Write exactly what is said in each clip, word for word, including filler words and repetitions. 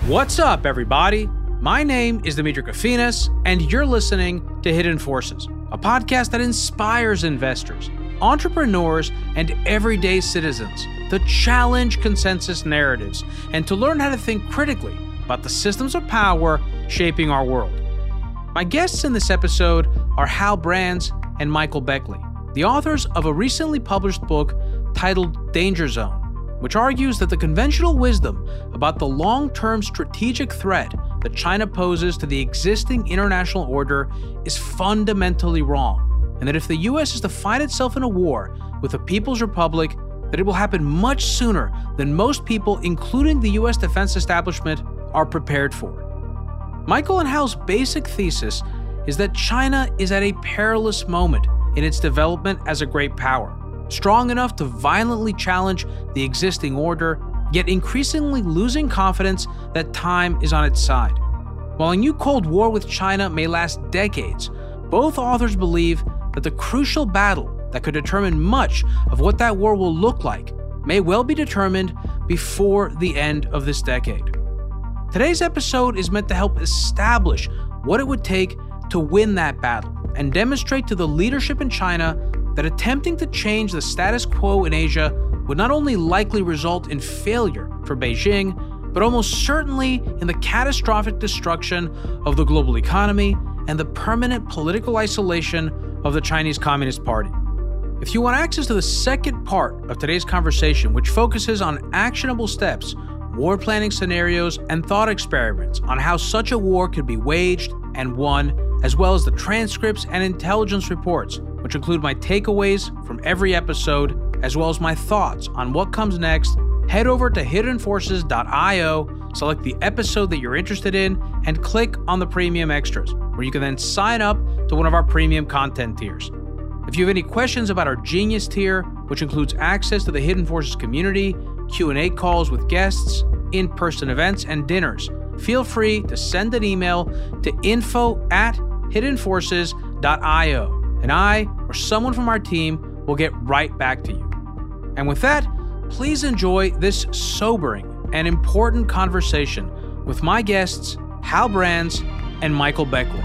What's up, everybody? My name is Dimitri Kofinas, and you're listening to Hidden Forces, a podcast that inspires investors, entrepreneurs, and everyday citizens to challenge consensus narratives and to learn how to think critically about the systems of power shaping our world. My guests in this episode are Hal Brands and Michael Beckley, the authors of a recently published book titled Danger Zone, which argues that the conventional wisdom about the long-term strategic threat that China poses to the existing international order is fundamentally wrong, and that if the U S is to find itself in a war with the People's Republic, that it will happen much sooner than most people, including the U S defense establishment, are prepared for. Michael and Hal's basic thesis is that China is at a perilous moment in its development as a great power, strong enough to violently challenge the existing order, yet increasingly losing confidence that time is on its side. While a new Cold War with China may last decades, both authors believe that the crucial battle that could determine much of what that war will look like may well be determined before the end of this decade. Today's episode is meant to help establish what it would take to win that battle and demonstrate to the leadership in China that attempting to change the status quo in Asia would not only likely result in failure for Beijing, but almost certainly in the catastrophic destruction of the global economy and the permanent political isolation of the Chinese Communist Party. If you want access to the second part of today's conversation, which focuses on actionable steps, war planning scenarios, and thought experiments on how such a war could be waged and won, as well as the transcripts and intelligence reports, which include my takeaways from every episode, as well as my thoughts on what comes next, head over to hidden forces dot io, select the episode that you're interested in, and click on the premium extras, where you can then sign up to one of our premium content tiers. If you have any questions about our Genius tier, which includes access to the Hidden Forces community, Q and A calls with guests, in-person events, and dinners, feel free to send an email to info at hidden forces dot io, and I or someone from our team will get right back to you. And with that, please enjoy this sobering and important conversation with my guests, Hal Brands and Michael Beckley.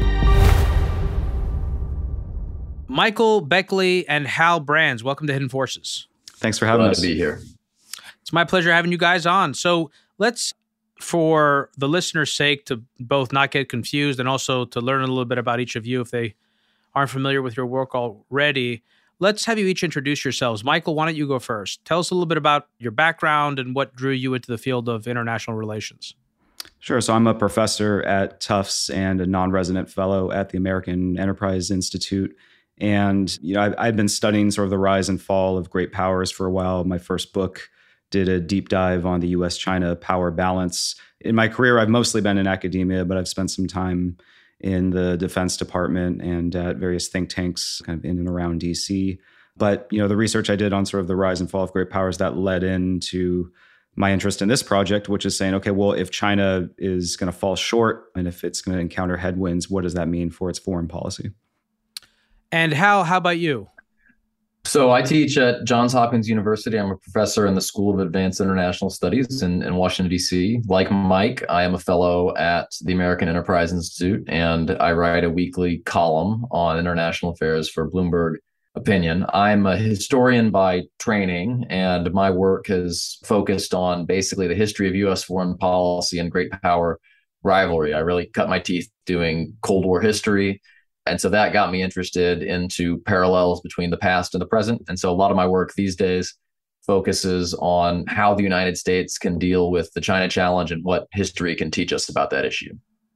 Michael Beckley and Hal Brands, welcome to Hidden Forces. Thanks for having Glad us. to be here. It's my pleasure having you guys on. So let's, for the listeners' sake, to both not get confused and also to learn a little bit about each of you if they aren't familiar with your work already, let's have you each introduce yourselves. Michael, why don't you go first? Tell us a little bit about your background and what drew you into the field of international relations. Sure. So I'm a professor at Tufts and a non-resident fellow at the American Enterprise Institute. And, you know, I've, I've been studying sort of the rise and fall of great powers for a while. My first book did a deep dive on the U S China power balance. In my career, I've mostly been in academia, but I've spent some time in the Defense Department and at various think tanks kind of in and around D C. But, you know, the research I did on sort of the rise and fall of great powers, that led into my interest in this project, which is saying, okay, well, if China is going to fall short and if it's going to encounter headwinds, what does that mean for its foreign policy? And Hal, how about you? So I teach at Johns Hopkins University. I'm a professor in the School of Advanced International Studies in, in Washington, D C. Like Mike, I am a fellow at the American Enterprise Institute, and I write a weekly column on international affairs for Bloomberg Opinion. I'm a historian by training, and my work has focused on basically the history of U S foreign policy and great power rivalry. I really cut my teeth doing Cold War history. And so that got me interested into parallels between the past and the present. And so a lot of my work these days focuses on how the United States can deal with the China challenge and what history can teach us about that issue.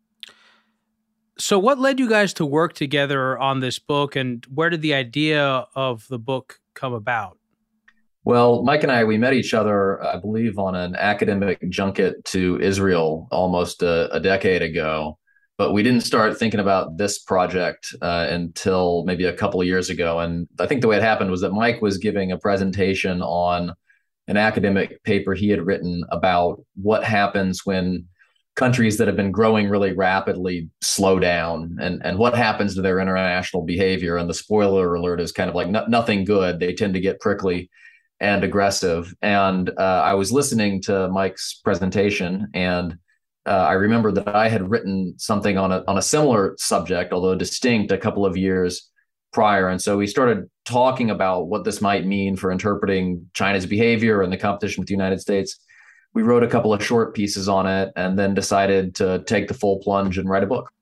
So what led you guys to work together on this book, and where did the idea of the book come about? Well, Mike and I, we met each other, I believe, on an academic junket to Israel almost a, a decade ago. But we didn't start thinking about this project uh, until maybe a couple of years ago. And I think the way it happened was that Mike was giving a presentation on an academic paper he had written about what happens when countries that have been growing really rapidly slow down, and, and what happens to their international behavior. And the spoiler alert is kind of like no, nothing good. They tend to get prickly and aggressive. And uh, I was listening to Mike's presentation, and uh, I remember that I had written something on a on a similar subject, although distinct, a couple of years prior. And so we started talking about what this might mean for interpreting China's behavior and the competition with the United States. We wrote a couple of short pieces on it and then decided to take the full plunge and write a book.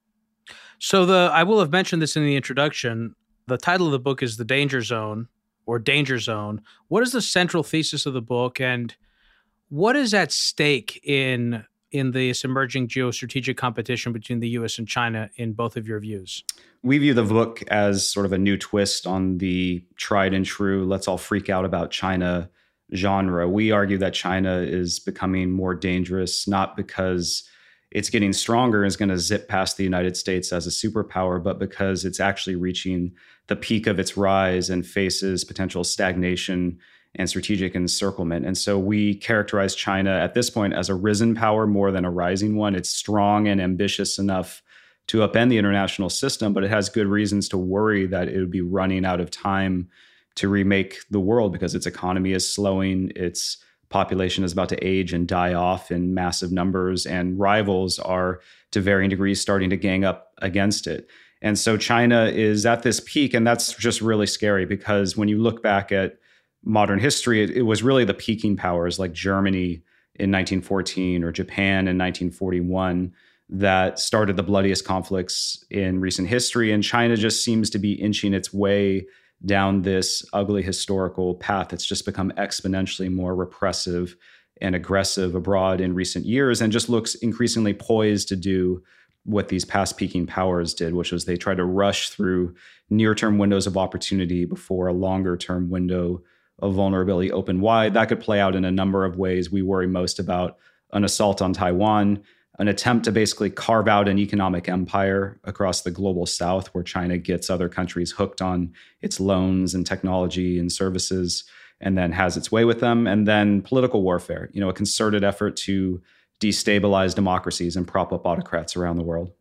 So the I will have mentioned this in the introduction. The title of the book is The Danger Zone or Danger Zone. What is the central thesis of the book, and what is at stake in in this emerging geostrategic competition between the U S and China in both of your views? We view the book as sort of a new twist on the tried and true let's all freak out about China genre. We argue that China is becoming more dangerous, not because it's getting stronger and is going to zip past the United States as a superpower, but because it's actually reaching the peak of its rise and faces potential stagnation and strategic encirclement. And so we characterize China at this point as a risen power more than a rising one. It's strong and ambitious enough to upend the international system, but it has good reasons to worry that it would be running out of time to remake the world because its economy is slowing, its population is about to age and die off in massive numbers, and rivals are to varying degrees starting to gang up against it. And so China is at this peak, and that's just really scary because when you look back at modern history, it, it was really the peaking powers like Germany in nineteen fourteen or Japan in nineteen forty-one that started the bloodiest conflicts in recent history. And China just seems to be inching its way down this ugly historical path. It's just become exponentially more repressive and aggressive abroad in recent years and just looks increasingly poised to do what these past peaking powers did, which was they tried to rush through near-term windows of opportunity before a longer-term window of vulnerability opened wide. That could play out in a number of ways. We worry most about an assault on Taiwan, an attempt to basically carve out an economic empire across the global south where China gets other countries hooked on its loans and technology and services and then has its way with them. And then political warfare, you know, a concerted effort to destabilize democracies and prop up autocrats around the world.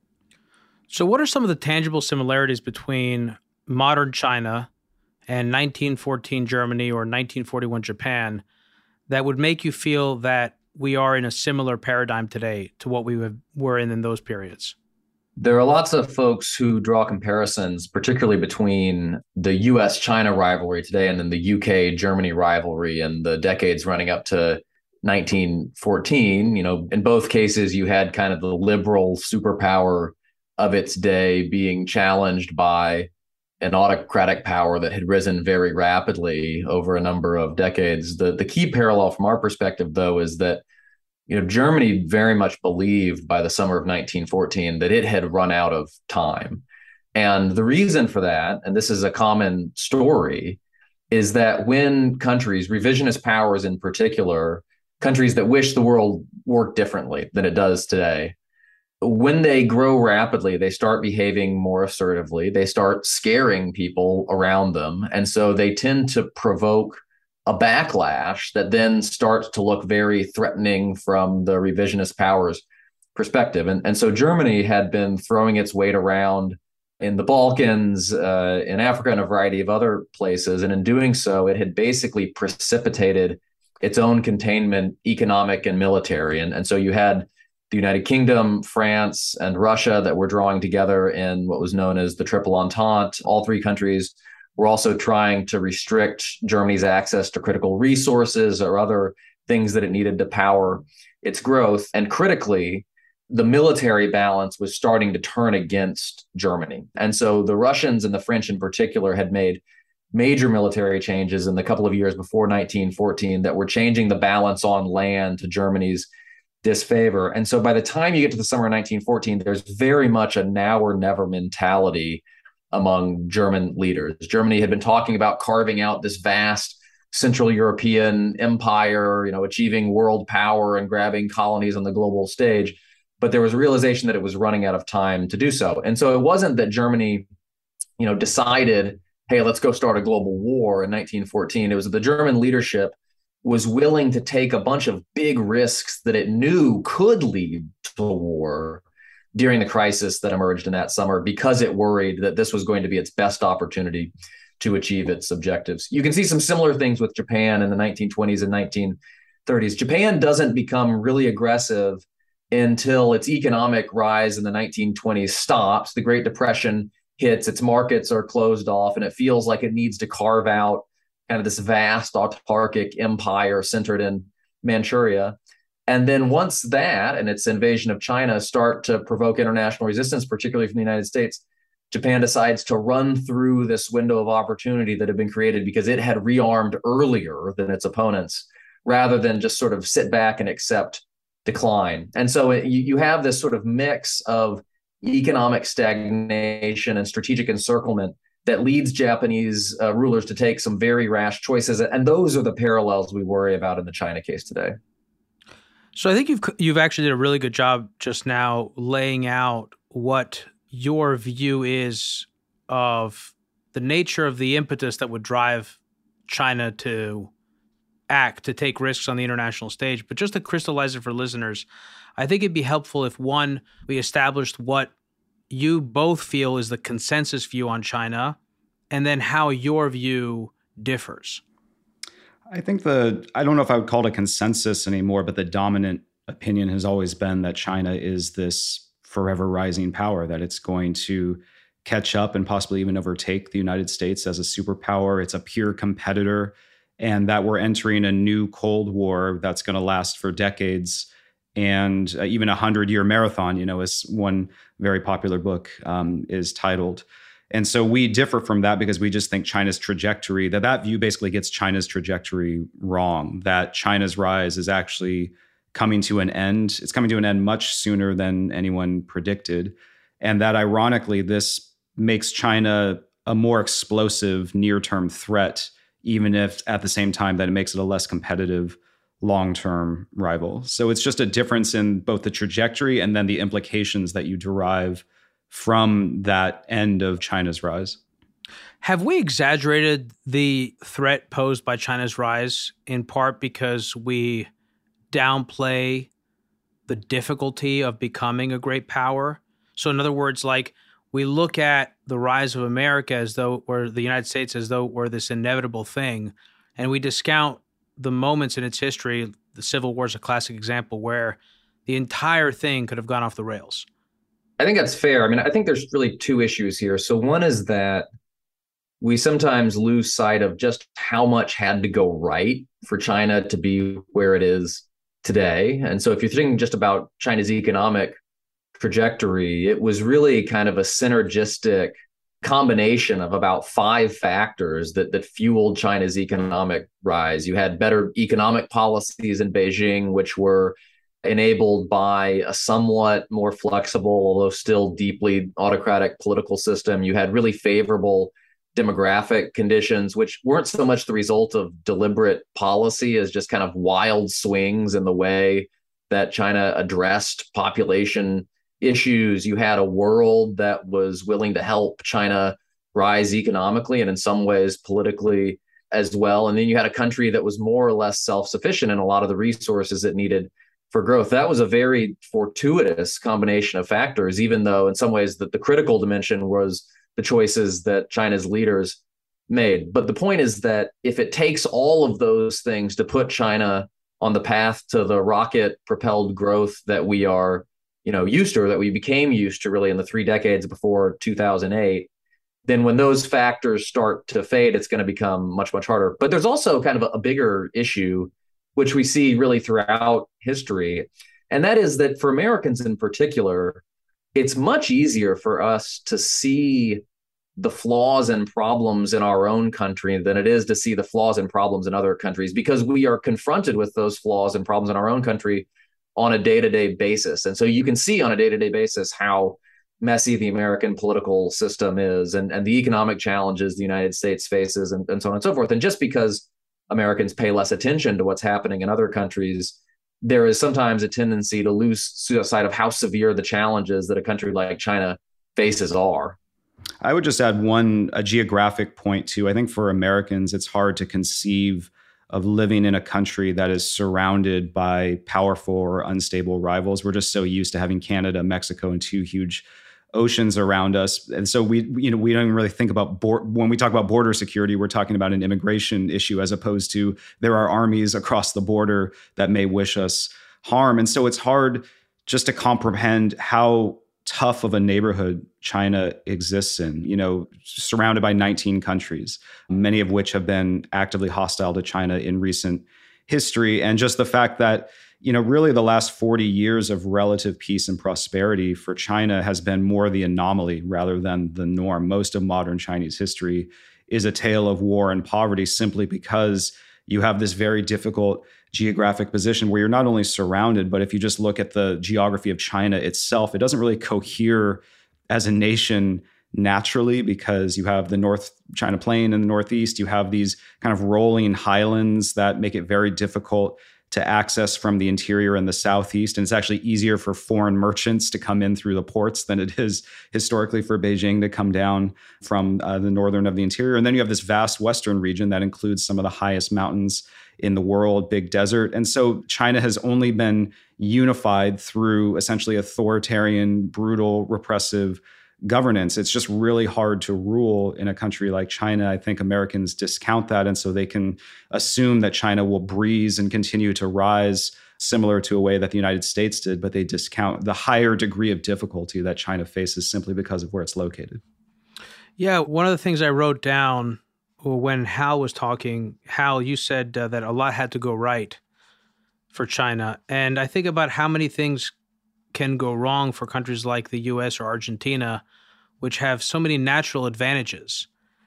So what are some of the tangible similarities between modern China and nineteen fourteen Germany or nineteen forty-one Japan that would make you feel that we are in a similar paradigm today to what we were in in those periods? There are lots of folks who draw comparisons, particularly between the U S China rivalry today and then the U K Germany rivalry in the decades running up to nineteen fourteen. You know, in both cases, you had kind of the liberal superpower of its day being challenged by an autocratic power that had risen very rapidly over a number of decades. The the key parallel from our perspective, though, is that you know Germany very much believed by the summer of nineteen fourteen that it had run out of time. And the reason for that, and this is a common story, is that when countries, revisionist powers in particular, countries that wish the world worked differently than it does today, when they grow rapidly, they start behaving more assertively. They start scaring people around them. And so they tend to provoke a backlash that then starts to look very threatening from the revisionist powers perspective. And, and so Germany had been throwing its weight around in the Balkans, uh, in Africa, and a variety of other places. And in doing so, it had basically precipitated its own containment, economic and military. And, and so you had the United Kingdom, France, and Russia that were drawing together in what was known as the Triple Entente. All three countries were also trying to restrict Germany's access to critical resources or other things that it needed to power its growth. And critically, the military balance was starting to turn against Germany. And so the Russians and the French in particular had made major military changes in the couple of years before nineteen fourteen that were changing the balance on land to Germany's disfavor. And so by the time you get to the summer of nineteen fourteen, there's very much a now or never mentality among German leaders. Germany had been talking about carving out this vast Central European empire, you know, achieving world power and grabbing colonies on the global stage. But there was a realization that it was running out of time to do so. And so it wasn't that Germany, you know, decided, hey, let's go start a global war in nineteen fourteen. It was that the German leadership was willing to take a bunch of big risks that it knew could lead to a war during the crisis that emerged in that summer because it worried that this was going to be its best opportunity to achieve its objectives. You can see some similar things with Japan in the nineteen twenties and nineteen thirties. Japan doesn't become really aggressive until its economic rise in the nineteen twenties stops. The Great Depression hits, its markets are closed off, and it feels like it needs to carve out kind of this vast autarkic empire centered in Manchuria. And then once that and its invasion of China start to provoke international resistance, particularly from the United States, Japan decides to run through this window of opportunity that had been created because it had rearmed earlier than its opponents, rather than just sort of sit back and accept decline. And so it, you, you have this sort of mix of economic stagnation and strategic encirclement that leads Japanese uh, rulers to take some very rash choices. And those are the parallels we worry about in the China case today. So I think you've you've actually did a really good job just now laying out what your view is of the nature of the impetus that would drive China to act, to take risks on the international stage. But just to crystallize it for listeners, I think it'd be helpful if, one, we established what you both feel is the consensus view on China, and then how your view differs. I think the, I don't know if I would call it a consensus anymore, but the dominant opinion has always been that China is this forever rising power, that it's going to catch up and possibly even overtake the United States as a superpower. It's a peer competitor, and that we're entering a new Cold War that's going to last for decades, and uh, even a hundred-year marathon, you know, as one very popular book um, is titled. And so we differ from that because we just think China's trajectory, that that view basically gets China's trajectory wrong, that China's rise is actually coming to an end. It's coming to an end much sooner than anyone predicted. And that ironically, this makes China a more explosive near-term threat, even if at the same time that it makes it a less competitive long-term rival. So it's just a difference in both the trajectory and then the implications that you derive from that end of China's rise. Have we exaggerated the threat posed by China's rise, in part because we downplay the difficulty of becoming a great power? So in other words, like, we look at the rise of America as though, or the United States as though we're this inevitable thing, and we discount the moments in its history. The Civil War is a classic example where the entire thing could have gone off the rails. I think that's fair. I mean, I think there's really two issues here. So one is that we sometimes lose sight of just how much had to go right for China to be where it is today. And so if you're thinking just about China's economic trajectory, it was really kind of a synergistic combination of about five factors that that fueled China's economic rise. You had better economic policies in Beijing, which were enabled by a somewhat more flexible, although still deeply autocratic political system. You had really favorable demographic conditions, which weren't so much the result of deliberate policy as just kind of wild swings in the way that China addressed population issues. You had a world that was willing to help China rise economically and in some ways politically as well. And then you had a country that was more or less self-sufficient in a lot of the resources it needed for growth. That was a very fortuitous combination of factors, even though in some ways that the critical dimension was the choices that China's leaders made. But the point is that if it takes all of those things to put China on the path to the rocket-propelled growth that we are, you know, used to, or that we became used to really in the three decades before two thousand eight, then when those factors start to fade, it's going to become much, much harder. But there's also kind of a, a bigger issue, which we see really throughout history. And that is that for Americans in particular, it's much easier for us to see the flaws and problems in our own country than it is to see the flaws and problems in other countries, because we are confronted with those flaws and problems in our own country on a day-to-day basis. And so you can see on a day-to-day basis how messy the American political system is, and, and the economic challenges the United States faces, and, and so on and so forth. And just because Americans pay less attention to what's happening in other countries, there is sometimes a tendency to lose sight of how severe the challenges that a country like China faces are. I would just add one a geographic point too. I think for Americans, it's hard to conceive of living in a country that is surrounded by powerful or unstable rivals. We're just so used to having Canada, Mexico, and two huge oceans around us. And so we, you know, we don't even really think about, board, when we talk about border security, we're talking about an immigration issue, as opposed to there are armies across the border that may wish us harm. And so it's hard just to comprehend how tough of a neighborhood China exists in, you know, surrounded by nineteen countries, many of which have been actively hostile to China in recent history. And just the fact that, you know, really the last forty years of relative peace and prosperity for China has been more the anomaly rather than the norm. Most of modern Chinese history is a tale of war and poverty simply because you have this very difficult geographic position where you're not only surrounded, but if you just look at the geography of China itself, it doesn't really cohere as a nation naturally because you have the North China Plain in the northeast. You have these kind of rolling highlands that make it very difficult to access from the interior and the southeast. And it's actually easier for foreign merchants to come in through the ports than it is historically for Beijing to come down from uh, the northern of the interior. And then you have this vast western region that includes some of the highest mountains in the world, big desert. And so China has only been unified through essentially authoritarian, brutal, repressive governance. It's just really hard to rule in a country like China. I think Americans discount that. And so they can assume that China will breeze and continue to rise similar to a way that the United States did, but they discount the higher degree of difficulty that China faces simply because of where it's located. Yeah, one of the things I wrote down when Hal was talking, Hal, you said uh, that a lot had to go right for China. And I think about how many things can go wrong for countries like the U S or Argentina, which have so many natural advantages.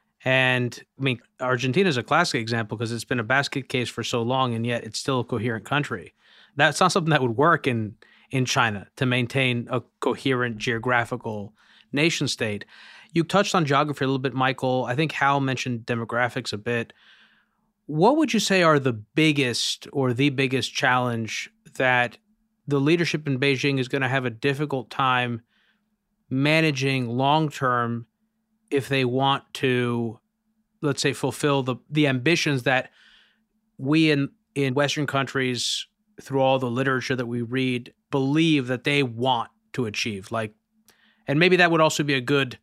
And I mean, Argentina is a classic example because it's been a basket case for so long, and yet it's still a coherent country. That's not something that would work in, in China to maintain a coherent geographical nation state. You touched on geography a little bit, Michael. I think Hal mentioned demographics a bit. What would you say are the biggest or the biggest challenge that the leadership in Beijing is going to have a difficult time managing long-term if they want to, let's say, fulfill the, the ambitions that we in, in Western countries, through all the literature that we read, believe that they want to achieve? Like, and maybe that would also be a good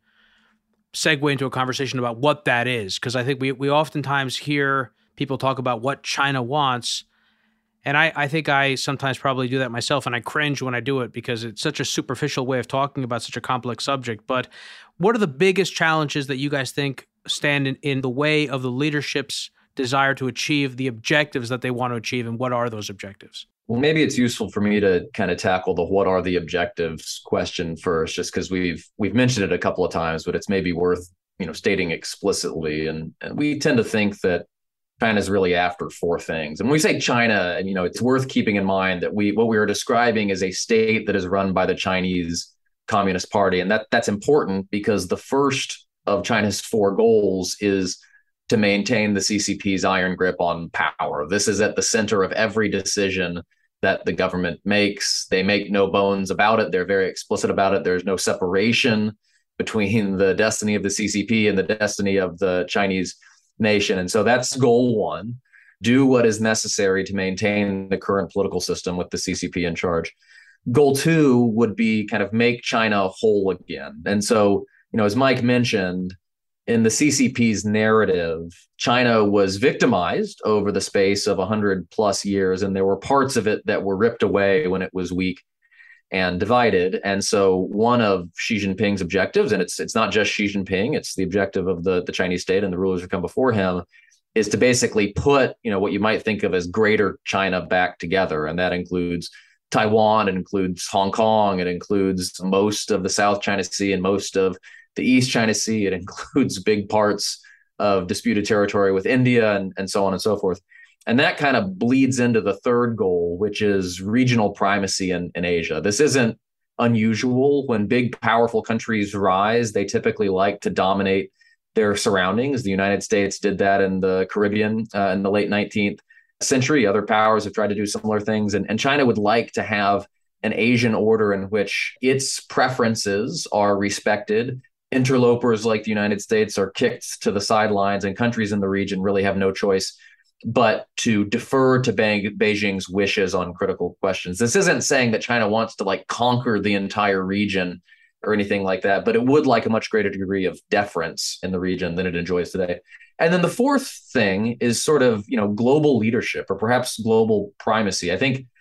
segue into a conversation about what that is, because I think we, we oftentimes hear people talk about what China wants. And I, I think I sometimes probably do that myself, and I cringe when I do it because it's such a superficial way of talking about such a complex subject. But what are the biggest challenges that you guys think stand in, in the way of the leadership's desire to achieve the objectives that they want to achieve, and what are those objectives? Well, maybe it's useful for me to kind of tackle the what are the objectives question first, just because we've we've mentioned it a couple of times, but it's maybe worth, you know, stating explicitly. And, and we tend to think that China's really after four things. And when we say China, and you know, it's worth keeping in mind that we what we are describing is a state that is run by the Chinese Communist Party. And that that's important because the first of China's four goals is to maintain the C C P's iron grip on power. This is at the center of every decision that the government makes. They make no bones about it. They're very explicit about it. There's no separation between the destiny of the C C P and the destiny of the Chinese nation. And so that's goal one. Do what is necessary to maintain the current political system with the C C P in charge. Goal two would be kind of make China whole again. And so, you know, as Mike mentioned, in the C C P's narrative, China was victimized over the space of one hundred plus years, and there were parts of it that were ripped away when it was weak and divided. And so one of Xi Jinping's objectives, and it's it's not just Xi Jinping, it's the objective of the, the Chinese state and the rulers who come before him, is to basically put, you know, what you might think of as greater China back together. And that includes Taiwan, it includes Hong Kong, it includes most of the South China Sea and most of the East China Sea, it includes big parts of disputed territory with India and, and so on and so forth. And that kind of bleeds into the third goal, which is regional primacy in, in Asia. This isn't unusual. When big, powerful countries rise, they typically like to dominate their surroundings. The United States did that in the Caribbean uh, in the late nineteenth century. Other powers have tried to do similar things. And, and China would like to have an Asian order in which its preferences are respected. Interlopers like the United States are kicked to the sidelines, and countries in the region really have no choice but to defer to Be- Beijing's wishes on critical questions. This isn't saying that China wants to like conquer the entire region or anything like that, but it would like a much greater degree of deference in the region than it enjoys today. And then the fourth thing is sort of, you know, global leadership or perhaps global primacy. I think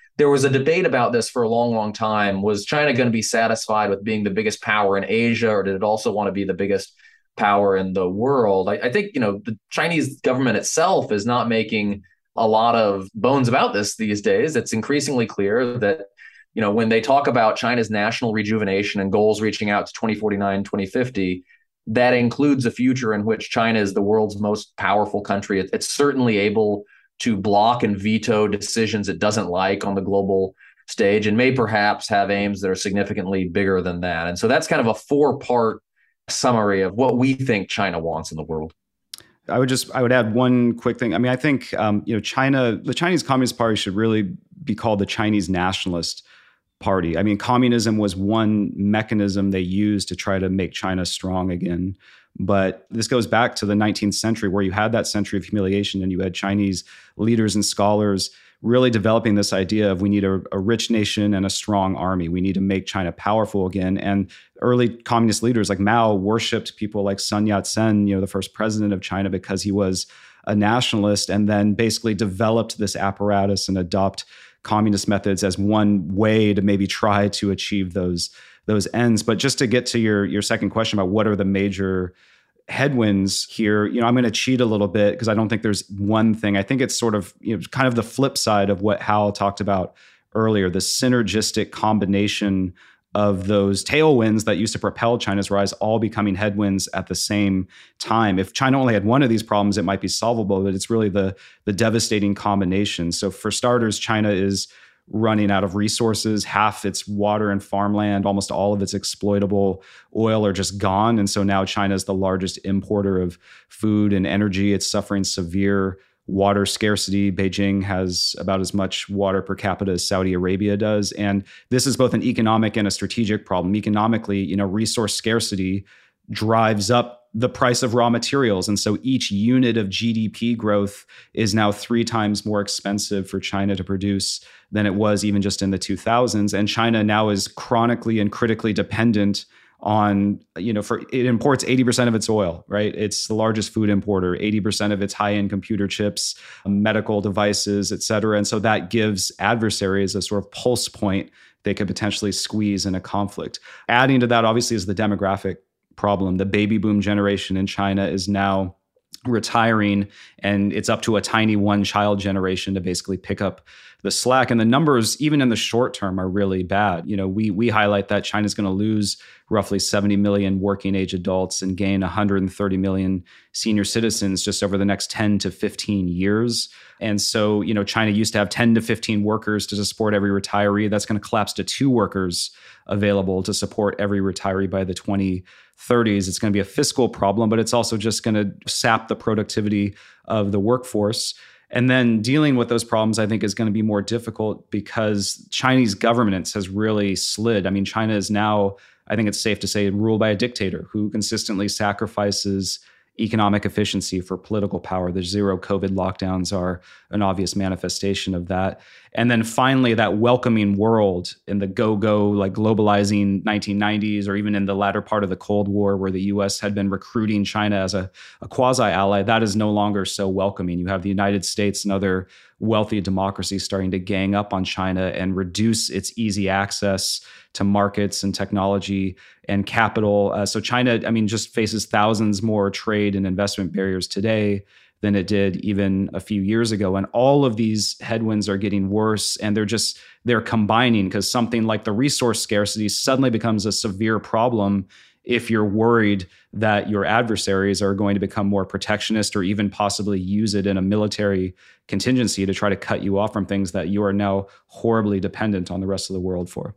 there was a debate about this for a long, long time. Was China going to be satisfied with being the biggest power in Asia, or did it also want to be the biggest power in the world? I, I think, you know, the Chinese government itself is not making a lot of bones about this these days. It's increasingly clear that, you know, when they talk about China's national rejuvenation and goals reaching out to twenty forty-nine, twenty fifty, that includes a future in which China is the world's most powerful country. It, it's certainly able to block and veto decisions it doesn't like on the global stage, and may perhaps have aims that are significantly bigger than that. And so that's kind of a four-part summary of what we think China wants in the world. I would just, I would add one quick thing. I mean, I think, um, you know, China, the Chinese Communist Party should really be called the Chinese Nationalist Party. I mean, communism was one mechanism they used to try to make China strong again. But this goes back to the nineteenth century, where you had that century of humiliation, and you had Chinese leaders and scholars really developing this idea of we need a, a rich nation and a strong army. We need to make China powerful again. And early communist leaders like Mao worshipped people like Sun Yat-sen, you know, the first president of China, because he was a nationalist, and then basically developed this apparatus and adopt communist methods as one way to maybe try to achieve those those ends. But just to get to your your second question about what are the major headwinds here, you know, I'm going to cheat a little bit because I don't think there's one thing. I think it's sort of, you know, kind of the flip side of what Hal talked about earlier, the synergistic combination of those tailwinds that used to propel China's rise all becoming headwinds at the same time. If China only had one of these problems, it might be solvable, but it's really the, the devastating combination. So for starters, China is running out of resources. Half its water and farmland, almost all of its exploitable oil are just gone. And so now China is the largest importer of food and energy. It's suffering severe water scarcity. Beijing has about as much water per capita as Saudi Arabia does. And this is both an economic and a strategic problem. Economically, you know, resource scarcity drives up the price of raw materials. And so each unit of G D P growth is now three times more expensive for China to produce than it was even just in the two thousands. And China now is chronically and critically dependent on, you know, for it imports eighty percent of its oil, right? It's the largest food importer, eighty percent of its high-end computer chips, medical devices, et cetera. And so that gives adversaries a sort of pulse point they could potentially squeeze in a conflict. Adding to that, obviously, is the demographic problem. The baby boom generation in China is now retiring, and it's up to a tiny one child generation to basically pick up the slack. And the numbers, even in the short term, are really bad. You know, we we highlight that China's going to lose roughly seventy million working age adults and gain one hundred thirty million senior citizens just over the next ten to fifteen years. And so, you know, China used to have ten to fifteen workers to support every retiree. That's going to collapse to two workers available to support every retiree by the twenty thirties. It's going to be a fiscal problem, but it's also just going to sap the productivity of the workforce. And then dealing with those problems, I think, is going to be more difficult because Chinese governance has really slid. I mean, China is now, I think it's safe to say, ruled by a dictator who consistently sacrifices economic efficiency for political power. The zero COVID lockdowns are an obvious manifestation of that. And then finally, that welcoming world in the go-go, like globalizing nineteen nineties, or even in the latter part of the Cold War, where the U S had been recruiting China as a, a quasi-ally, that is no longer so welcoming. You have the United States and other wealthy democracies starting to gang up on China and reduce its easy access to markets and technology and capital. Uh, so China, I mean, just faces thousands more trade and investment barriers today than it did even a few years ago. And all of these headwinds are getting worse, and they're just, they're combining because something like the resource scarcity suddenly becomes a severe problem if you're worried that your adversaries are going to become more protectionist or even possibly use it in a military contingency to try to cut you off from things that you are now horribly dependent on the rest of the world for.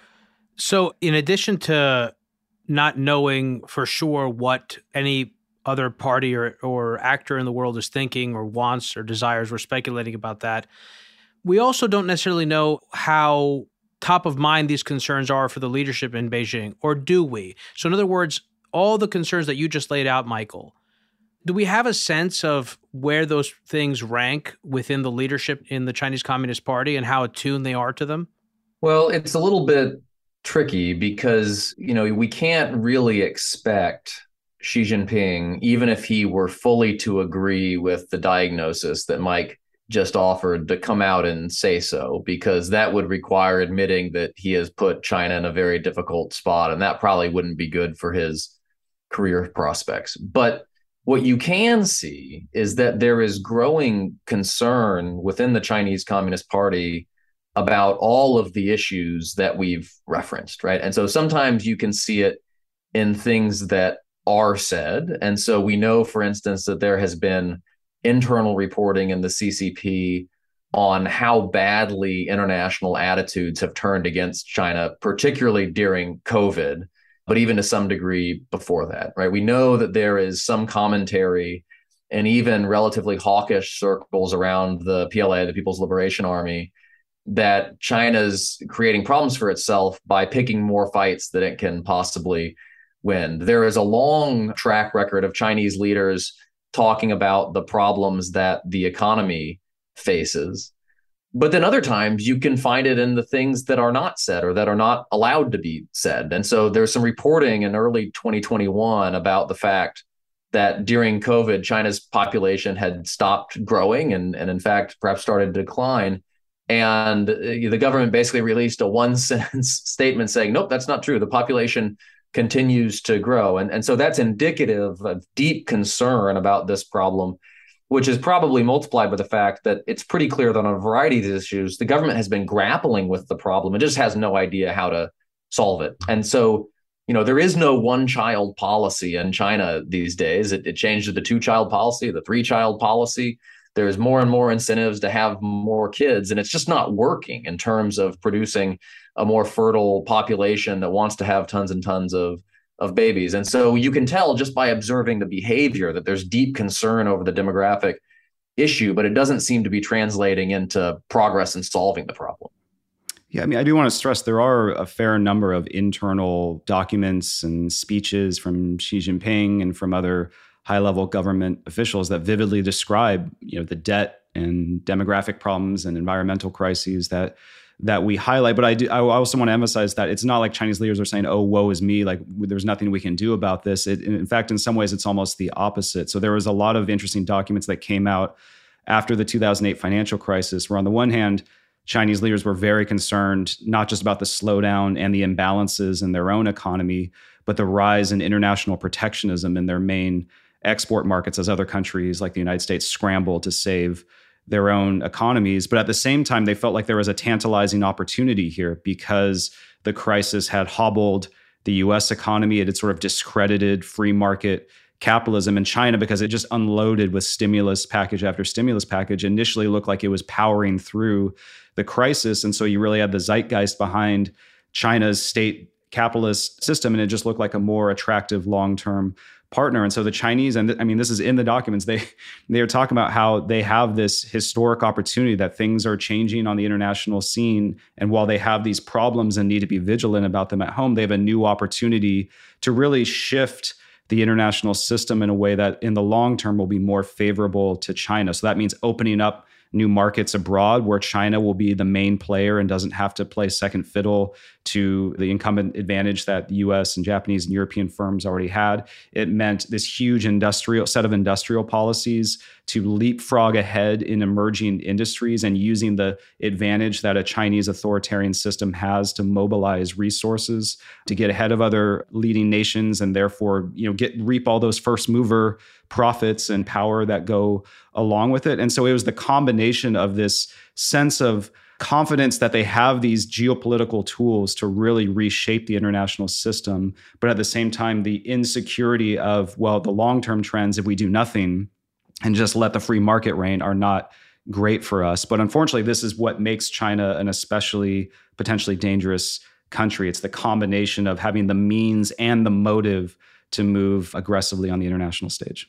So in addition to not knowing for sure what any other party or, or actor in the world is thinking or wants or desires, we're speculating about that, we also don't necessarily know how top of mind these concerns are for the leadership in Beijing, or do we? So in other words, all the concerns that you just laid out, Michael, do we have a sense of where those things rank within the leadership in the Chinese Communist Party and how attuned they are to them? Well, it's a little bit tricky because, you know, we can't really expect Xi Jinping, even if he were fully to agree with the diagnosis that Mike just offered to come out and say so, because that would require admitting that he has put China in a very difficult spot, and that probably wouldn't be good for his career prospects. But what you can see is that there is growing concern within the Chinese Communist Party about all of the issues that we've referenced, right? And so sometimes you can see it in things that are said. And so we know, for instance, that there has been internal reporting in the C C P on how badly international attitudes have turned against China, particularly during COVID, but even to some degree before that, right? We know that there is some commentary and even relatively hawkish circles around the P L A, the People's Liberation Army, that China's creating problems for itself by picking more fights that it can possibly win. There is a long track record of Chinese leaders talking about the problems that the economy faces. But then other times you can find it in the things that are not said or that are not allowed to be said. And so there's some reporting in early twenty twenty-one about the fact that during COVID, China's population had stopped growing and, and in fact, perhaps started to decline. And the government basically released a one sentence statement saying, nope, that's not true. The population continues to grow. And, and so that's indicative of deep concern about this problem, which is probably multiplied by the fact that it's pretty clear that on a variety of these issues, the government has been grappling with the problem. It just has no idea how to solve it. And so, you know, there is no one-child policy in China these days. It, it changed to the two-child policy, the three-child policy. There's more and more incentives to have more kids, and it's just not working in terms of producing a more fertile population that wants to have tons and tons of, of babies. And so you can tell just by observing the behavior that there's deep concern over the demographic issue, but it doesn't seem to be translating into progress in solving the problem. Yeah, I mean, I do want to stress there are a fair number of internal documents and speeches from Xi Jinping and from other high-level government officials that vividly describe, you know, the debt and demographic problems and environmental crises that that we highlight. But I do, I also want to emphasize that it's not like Chinese leaders are saying, "Oh, woe is me! Like there's nothing we can do about this." It, in fact, in some ways, it's almost the opposite. So there was a lot of interesting documents that came out after the two thousand eight financial crisis, where on the one hand, Chinese leaders were very concerned not just about the slowdown and the imbalances in their own economy, but the rise in international protectionism in their main export markets as other countries like the United States scramble to save their own economies. But at the same time, they felt like there was a tantalizing opportunity here because the crisis had hobbled the U S economy. It had sort of discredited free market capitalism in China because it just unloaded with stimulus package after stimulus package. Initially looked like it was powering through the crisis. And so you really had the zeitgeist behind China's state capitalist system, and it just looked like a more attractive long-term partner. And so the Chinese, and th- I mean, this is in the documents, they they are talking about how they have this historic opportunity, that things are changing on the international scene. And while they have these problems and need to be vigilant about them at home, they have a new opportunity to really shift the international system in a way that in the long term will be more favorable to China. So that means opening up new markets abroad where China will be the main player and doesn't have to play second fiddle to the incumbent advantage that the U S and Japanese and European firms already had. It meant this huge industrial set of industrial policies to leapfrog ahead in emerging industries and using the advantage that a Chinese authoritarian system has to mobilize resources to get ahead of other leading nations and therefore, you know, get reap all those first mover profits and power that go along with it. And so it was the combination of this sense of confidence that they have these geopolitical tools to really reshape the international system, but at the same time, the insecurity of, well, the long-term trends, if we do nothing and just let the free market reign, are not great for us. But unfortunately, this is what makes China an especially potentially dangerous country. It's the combination of having the means and the motive to move aggressively on the international stage.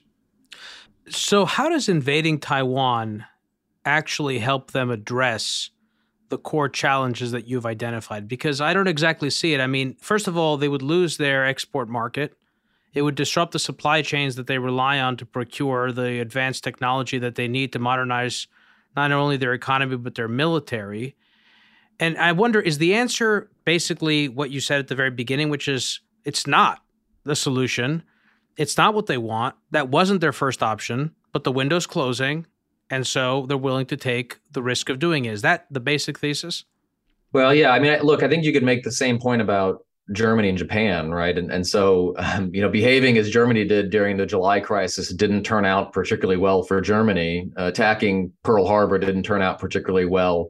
So how does invading Taiwan actually help them address the core challenges that you've identified? Because I don't exactly see it. I mean, first of all, they would lose their export market. It would disrupt the supply chains that they rely on to procure the advanced technology that they need to modernize not only their economy, but their military. And I wonder, is the answer basically what you said at the very beginning, which is it's not the solution. It's not what they want. That wasn't their first option, but the window's closing. And so they're willing to take the risk of doing it. Is that the basic thesis? Well, yeah. I mean, look, I think you could make the same point about Germany and Japan, right? And and so, um, you know, behaving as Germany did during the July crisis didn't turn out particularly well for Germany. Uh, attacking Pearl Harbor didn't turn out particularly well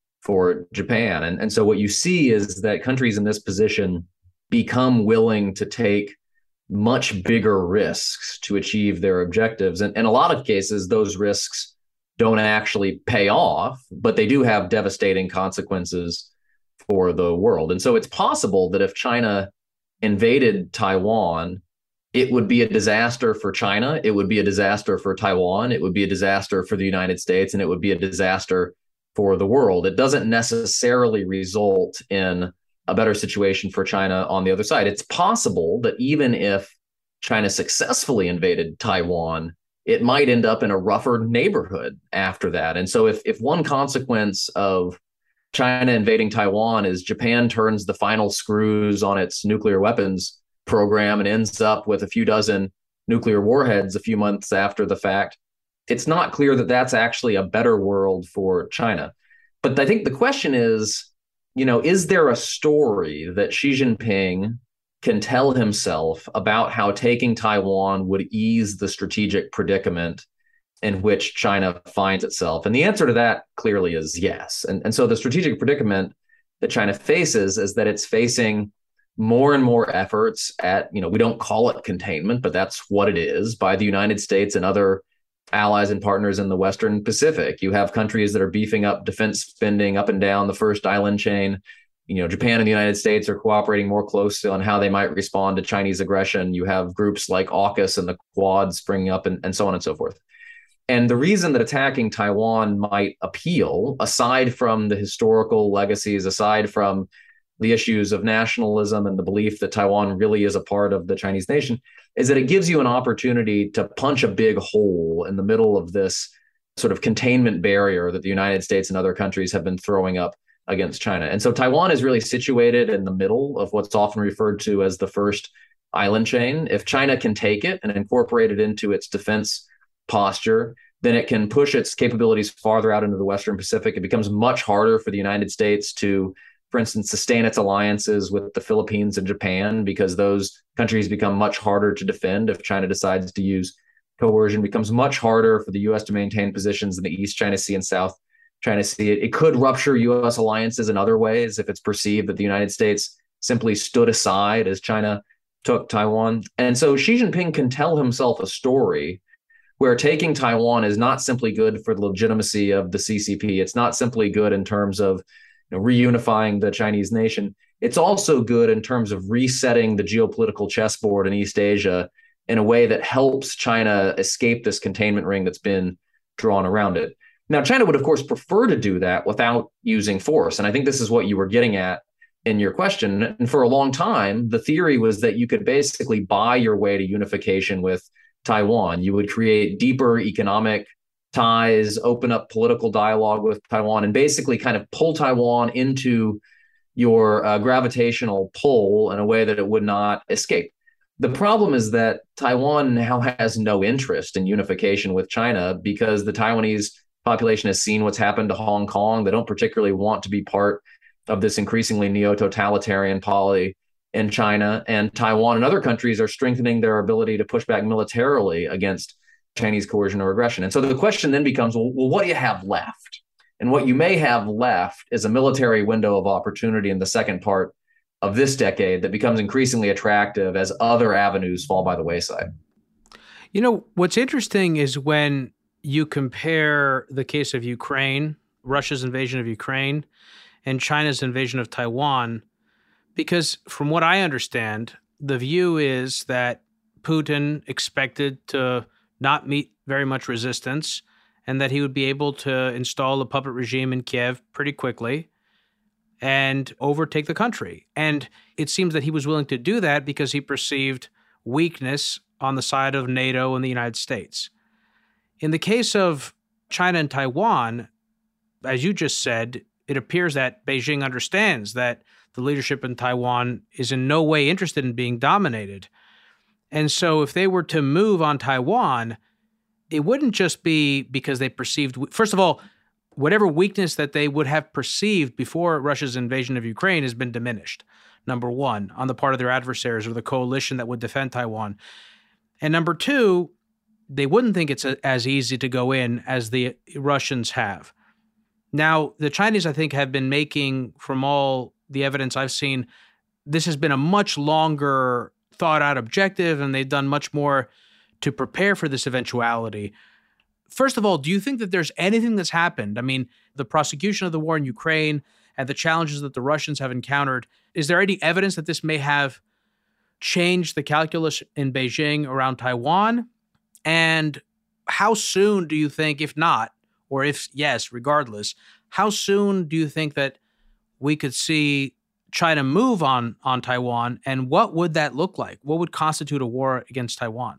for Japan. And, and so what you see is that countries in this position become willing to take much bigger risks to achieve their objectives. And in a lot of cases, those risks don't actually pay off, but they do have devastating consequences for the world. And so it's possible that if China invaded Taiwan, it would be a disaster for China, it would be a disaster for Taiwan, it would be a disaster for the United States, and it would be a disaster for the world. It doesn't necessarily result in a better situation for China on the other side. It's possible that even if China successfully invaded Taiwan, it might end up in a rougher neighborhood after that. And so if, if one consequence of China invading Taiwan is Japan turns the final screws on its nuclear weapons program and ends up with a few dozen nuclear warheads a few months after the fact, it's not clear that that's actually a better world for China. But I think the question is, you know, is there a story that Xi Jinping can tell himself about how taking Taiwan would ease the strategic predicament in which China finds itself? And the answer to that clearly is yes. And, and so the strategic predicament that China faces is that it's facing more and more efforts at, you know, we don't call it containment, but that's what it is, by the United States and other allies and partners in the Western Pacific. You have countries that are beefing up defense spending up and down the first island chain. You know, Japan and the United States are cooperating more closely on how they might respond to Chinese aggression. You have groups like AUKUS and the Quad springing up, and, and so on and so forth. And the reason that attacking Taiwan might appeal, aside from the historical legacies, aside from the issues of nationalism and the belief that Taiwan really is a part of the Chinese nation, is that it gives you an opportunity to punch a big hole in the middle of this sort of containment barrier that the United States and other countries have been throwing up against China. And so Taiwan is really situated in the middle of what's often referred to as the first island chain. If China can take it and incorporate it into its defense posture, then it can push its capabilities farther out into the Western Pacific. It becomes much harder for the United States to, for instance, sustain its alliances with the Philippines and Japan, because those countries become much harder to defend if China decides to use coercion. It becomes much harder for the U S to maintain positions in the East China Sea and South China Sea. It, it could rupture U S alliances in other ways if it's perceived that the United States simply stood aside as China took Taiwan. And so Xi Jinping can tell himself a story where taking Taiwan is not simply good for the legitimacy of the C C P. It's not simply good in terms of, you know, reunifying the Chinese nation. It's also good in terms of resetting the geopolitical chessboard in East Asia in a way that helps China escape this containment ring that's been drawn around it. Now, China would, of course, prefer to do that without using force. And I think this is what you were getting at in your question. And for a long time, the theory was that you could basically buy your way to unification with Taiwan. You would create deeper economic ties, open up political dialogue with Taiwan, and basically kind of pull Taiwan into your uh, gravitational pull in a way that it would not escape. The problem is that Taiwan now has no interest in unification with China because the Taiwanese population has seen what's happened to Hong Kong. They don't particularly want to be part of this increasingly neo-totalitarian polity in China. And Taiwan and other countries are strengthening their ability to push back militarily against Chinese coercion or aggression. And so the question then becomes, well, well, what do you have left? And what you may have left is a military window of opportunity in the second part of this decade that becomes increasingly attractive as other avenues fall by the wayside. You know, what's interesting is when you compare the case of Ukraine, Russia's invasion of Ukraine, and China's invasion of Taiwan, because from what I understand, the view is that Putin expected to not meet very much resistance and that he would be able to install a puppet regime in Kiev pretty quickly and overtake the country. And it seems that he was willing to do that because he perceived weakness on the side of NATO and the United States. In the case of China and Taiwan, as you just said, it appears that Beijing understands that the leadership in Taiwan is in no way interested in being dominated. And so if they were to move on Taiwan, it wouldn't just be because they perceived, first of all, whatever weakness that they would have perceived before Russia's invasion of Ukraine has been diminished, number one, on the part of their adversaries or the coalition that would defend Taiwan. And number two, they wouldn't think it's a, as easy to go in as the Russians have. Now, the Chinese, I think, have been making, from all the evidence I've seen, this has been a much longer thought-out objective, and they've done much more to prepare for this eventuality. First of all, do you think that there's anything that's happened? I mean, the prosecution of the war in Ukraine and the challenges that the Russians have encountered, is there any evidence that this may have changed the calculus in Beijing around Taiwan? And how soon do you think, if not, or if yes, regardless, how soon do you think that we could see China move on, on Taiwan? And what would that look like? What would constitute a war against Taiwan?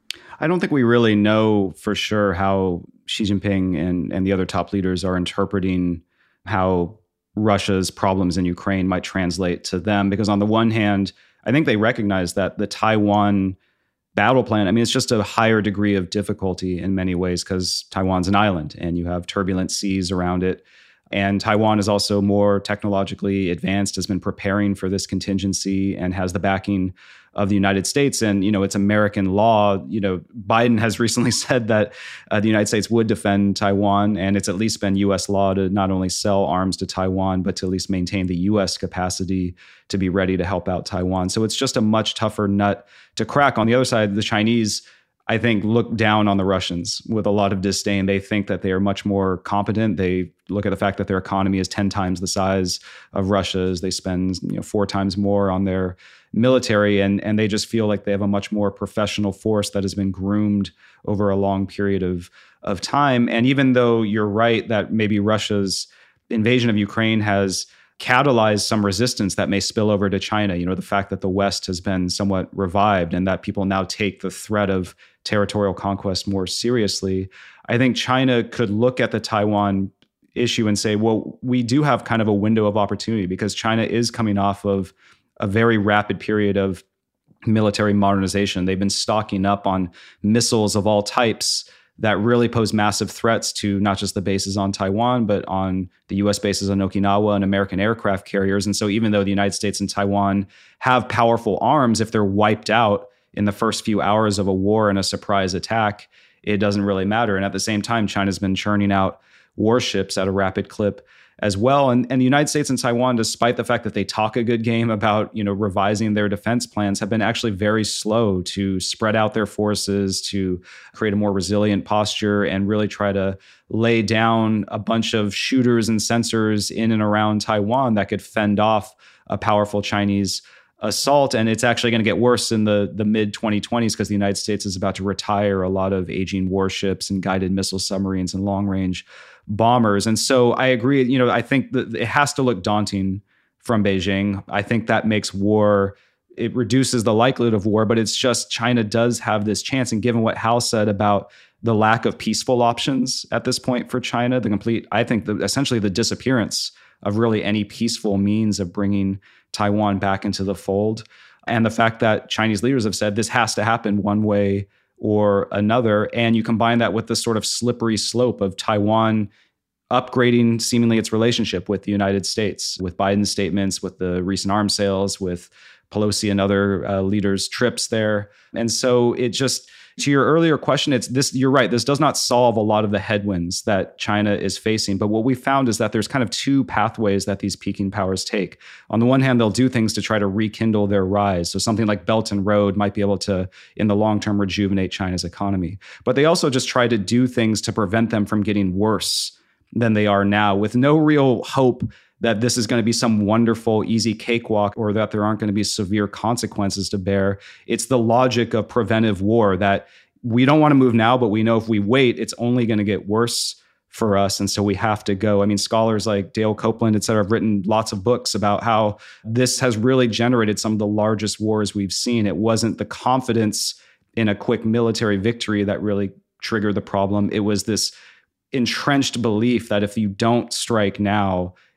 I don't think we really know for sure how Xi Jinping and, and the other top leaders are interpreting how Russia's problems in Ukraine might translate to them. Because on the one hand, I think they recognize that the Taiwan battle plan, I mean, it's just a higher degree of difficulty in many ways because Taiwan's an island and you have turbulent seas around it. And Taiwan is also more technologically advanced, has been preparing for this contingency and has the backing of the United States. And, you know, it's American law. You know, Biden has recently said that uh, the United States would defend Taiwan. And it's at least been U S law to not only sell arms to Taiwan, but to at least maintain the U S capacity to be ready to help out Taiwan. So it's just a much tougher nut to crack. On the other side, the Chinese, I think, look down on the Russians with a lot of disdain. They think that they are much more competent. They look at the fact that their economy is ten times the size of Russia's. They spend, you know, four times more on their military, and, and they just feel like they have a much more professional force that has been groomed over a long period of, of time. And even though you're right that maybe Russia's invasion of Ukraine has catalyze some resistance that may spill over to China. You know, the fact that the West has been somewhat revived and that people now take the threat of territorial conquest more seriously. I think China could look at the Taiwan issue and say, well, we do have kind of a window of opportunity because China is coming off of a very rapid period of military modernization. They've been stocking up on missiles of all types that really pose massive threats to not just the bases on Taiwan, but on the U S bases on Okinawa and American aircraft carriers. And so even though the United States and Taiwan have powerful arms, if they're wiped out in the first few hours of a war and a surprise attack, it doesn't really matter. And at the same time, China's been churning out warships at a rapid clip as well. And, and the United States and Taiwan, despite the fact that they talk a good game about, you know, revising their defense plans, have been actually very slow to spread out their forces, to create a more resilient posture and really try to lay down a bunch of shooters and sensors in and around Taiwan that could fend off a powerful Chinese assault. And it's actually going to get worse in the, the mid twenty twenties because the United States is about to retire a lot of aging warships and guided missile submarines and long-range bombers. And so I agree, you know, I think that it has to look daunting from Beijing. I think that makes war, it reduces the likelihood of war, but it's just China does have this chance. And given what Hal said about the lack of peaceful options at this point for China, the complete, I think the, essentially the disappearance of really any peaceful means of bringing Taiwan back into the fold. And the fact that Chinese leaders have said this has to happen one way or another. And you combine that with the sort of slippery slope of Taiwan upgrading seemingly its relationship with the United States, with Biden's statements, with the recent arms sales, with Pelosi and other uh, leaders' trips there. And so it just, to your earlier question, it's this, you're right, this does not solve a lot of the headwinds that China is facing. But what we found is that there's kind of two pathways that these peaking powers take. On the one hand, they'll do things to try to rekindle their rise. So something like Belt and Road might be able to, in the long term, rejuvenate China's economy. But they also just try to do things to prevent them from getting worse than they are now, with no real hope that this is going to be some wonderful, easy cakewalk or that there aren't going to be severe consequences to bear. It's the logic of preventive war that we don't want to move now, but we know if we wait, it's only going to get worse for us. And so we have to go. I mean, scholars like Dale Copeland, et cetera, have written lots of books about how this has really generated some of the largest wars we've seen. It wasn't the confidence in a quick military victory that really triggered the problem. It was this entrenched belief that if you don't strike now,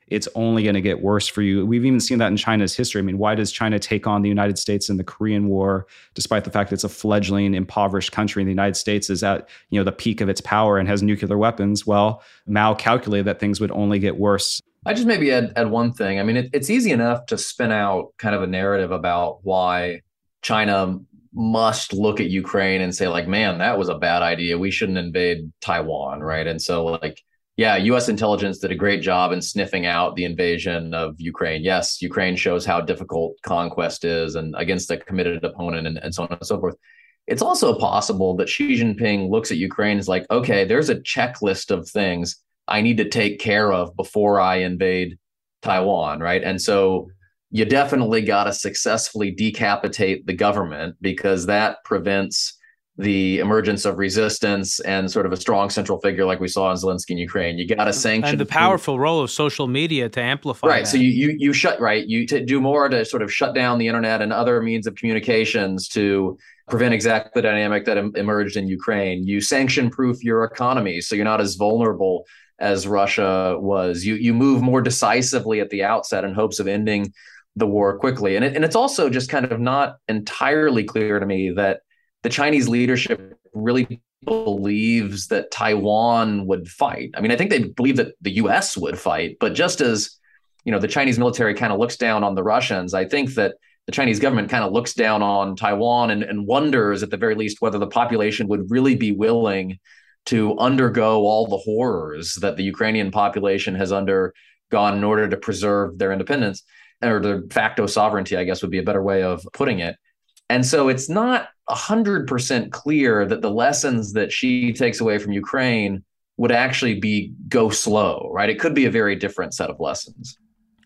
it's only going to get worse for you. We've even seen that in China's history. I mean, why does China take on the United States in the Korean War, despite the fact that it's a fledgling, impoverished country, and the United States is at, you know, the peak of its power and has nuclear weapons? Well, Mao calculated that things would only get worse. I just maybe add, add one thing. I mean, it, it's easy enough to spin out kind of a narrative about why China must look at Ukraine and say, like, man, that was a bad idea. We shouldn't invade Taiwan, right? And so, like, yeah, U S intelligence did a great job in sniffing out the invasion of Ukraine. Yes, Ukraine shows how difficult conquest is and against a committed opponent and, and so on and so forth. It's also possible that Xi Jinping looks at Ukraine and is like, okay, there's a checklist of things I need to take care of before I invade Taiwan, right? And so you definitely got to successfully decapitate the government, because that prevents the emergence of resistance and sort of a strong central figure like we saw in Zelensky in Ukraine. You got to sanction. And the powerful role of social media to amplify Right. that. So you, you, you shut, right. You to do more to sort of shut down the internet and other means of communications to prevent exactly the dynamic that em- emerged in Ukraine. You sanction proof your economy, so you're not as vulnerable as Russia was. You, you move more decisively at the outset in hopes of ending the war quickly. And, it, and it's also just kind of not entirely clear to me that the Chinese leadership really believes that Taiwan would fight. I mean, I think they believe that the U S would fight, but just as, you know, the Chinese military kind of looks down on the Russians, I think that the Chinese government kind of looks down on Taiwan and, and wonders at the very least whether the population would really be willing to undergo all the horrors that the Ukrainian population has undergone in order to preserve their independence, or de facto sovereignty, I guess would be a better way of putting it. And so it's not one hundred percent clear that the lessons that Xi takes away from Ukraine would actually be go slow, right? It could be a very different set of lessons.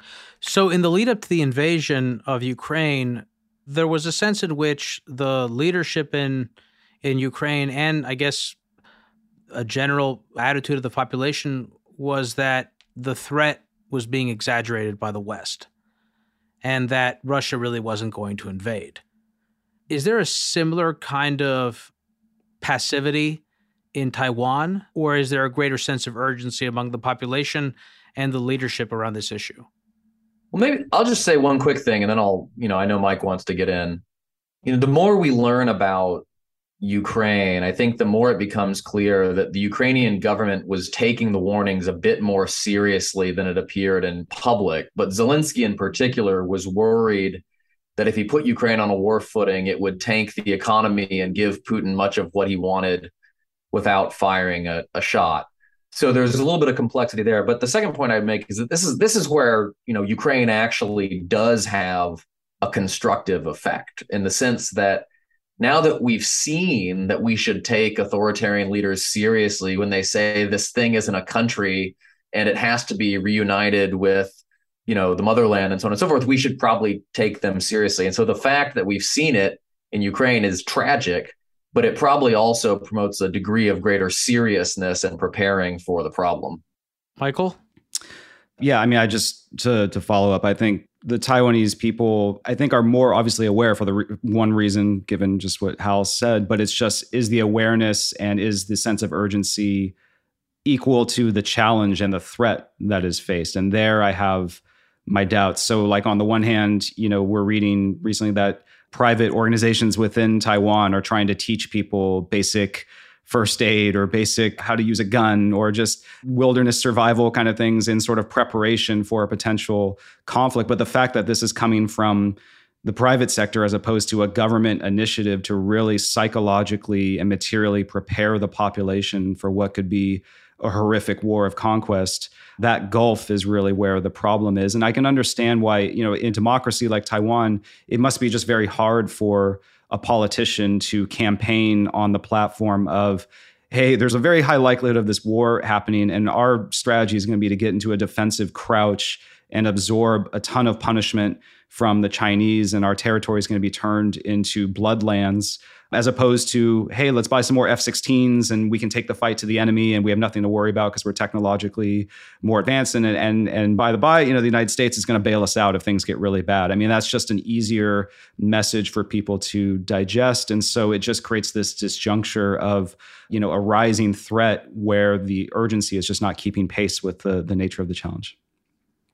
So in the lead up to the invasion of Ukraine, there was a sense in which the leadership in in Ukraine, and I guess a general attitude of the population, was that the threat was being exaggerated by the West and that Russia really wasn't going to invade. Is there a similar kind of passivity in Taiwan, or is there a greater sense of urgency among the population and the leadership around this issue? Well, maybe I'll just say one quick thing, and then I'll, you know, I know Mike wants to get in. You know, the more we learn about Ukraine, I think the more it becomes clear that the Ukrainian government was taking the warnings a bit more seriously than it appeared in public. But Zelensky in particular was worried that if he put Ukraine on a war footing, it would tank the economy and give Putin much of what he wanted without firing a, a shot. So there's a little bit of complexity there. But the second point I'd make is that this is this is where, you know, Ukraine actually does have a constructive effect, in the sense that now that we've seen that we should take authoritarian leaders seriously when they say this thing isn't a country and it has to be reunited with, you know, the motherland and so on and so forth, we should probably take them seriously. And so the fact that we've seen it in Ukraine is tragic, but it probably also promotes a degree of greater seriousness and preparing for the problem. Michael? Yeah, I mean, I just, to to follow up, I think the Taiwanese people, I think, are more obviously aware for the re- one reason, given just what Hal said, but it's just, is the awareness and is the sense of urgency equal to the challenge and the threat that is faced? And there I have my doubts. So like on the one hand, you know, we're reading recently that private organizations within Taiwan are trying to teach people basic first aid or basic how to use a gun or just wilderness survival kind of things in sort of preparation for a potential conflict. But the fact that this is coming from the private sector as opposed to a government initiative to really psychologically and materially prepare the population for what could be a horrific war of conquest, that gulf is really where the problem is. And I can understand why, you know, in democracy like Taiwan, it must be just very hard for a politician to campaign on the platform of, hey, there's a very high likelihood of this war happening, and our strategy is going to be to get into a defensive crouch and absorb a ton of punishment from the Chinese, and our territory is going to be turned into bloodlands, as opposed to, hey, let's buy some more F sixteens and we can take the fight to the enemy and we have nothing to worry about because we're technologically more advanced. And, and, and by the by, you know, the United States is going to bail us out if things get really bad. I mean, that's just an easier message for people to digest. And so it just creates this disjuncture of, you know, a rising threat where the urgency is just not keeping pace with the, the nature of the challenge.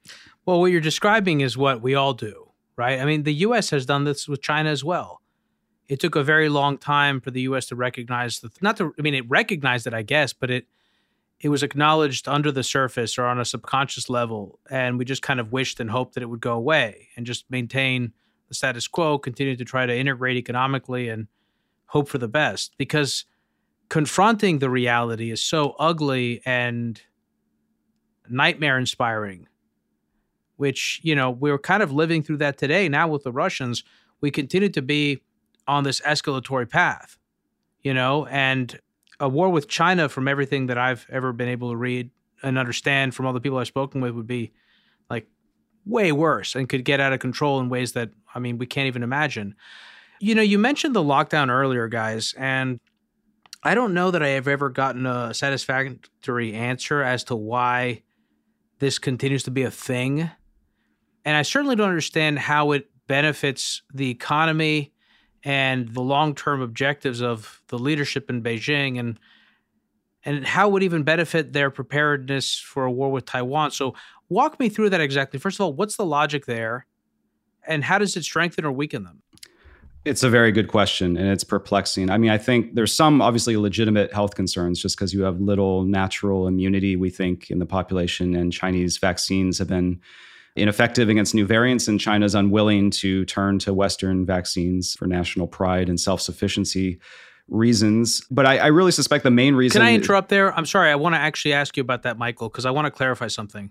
Well, what you're describing is what we all do, right? I mean, the U S has done this with China as well. It took a very long time for the U S to recognize the, not to, I mean, it recognized it, I guess, but it, it was acknowledged under the surface or on a subconscious level. And we just kind of wished and hoped that it would go away and just maintain the status quo, continue to try to integrate economically and hope for the best, because confronting the reality is so ugly and nightmare inspiring, which, you know, we're kind of living through that today. Now with the Russians, we continue to be on this escalatory path, you know, and a war with China, from everything that I've ever been able to read and understand from all the people I've spoken with, would be like way worse and could get out of control in ways that, I mean, we can't even imagine. You know, you mentioned the lockdown earlier, guys, and I don't know that I have ever gotten a satisfactory answer as to why this continues to be a thing. And I certainly don't understand how it benefits the economy and the long-term objectives of the leadership in Beijing, and and how it would even benefit their preparedness for a war with Taiwan. So walk me through that exactly. First of all, what's the logic there, and how does it strengthen or weaken them? It's a very good question, and it's perplexing. I mean, I think there's some obviously legitimate health concerns just because you have little natural immunity, we think, in the population, and Chinese vaccines have been ineffective against new variants, and China's unwilling to turn to Western vaccines for national pride and self-sufficiency reasons. But I, I really suspect the main reason... Can I interrupt there? I'm sorry. I want to actually ask you about that, Michael, because I want to clarify something.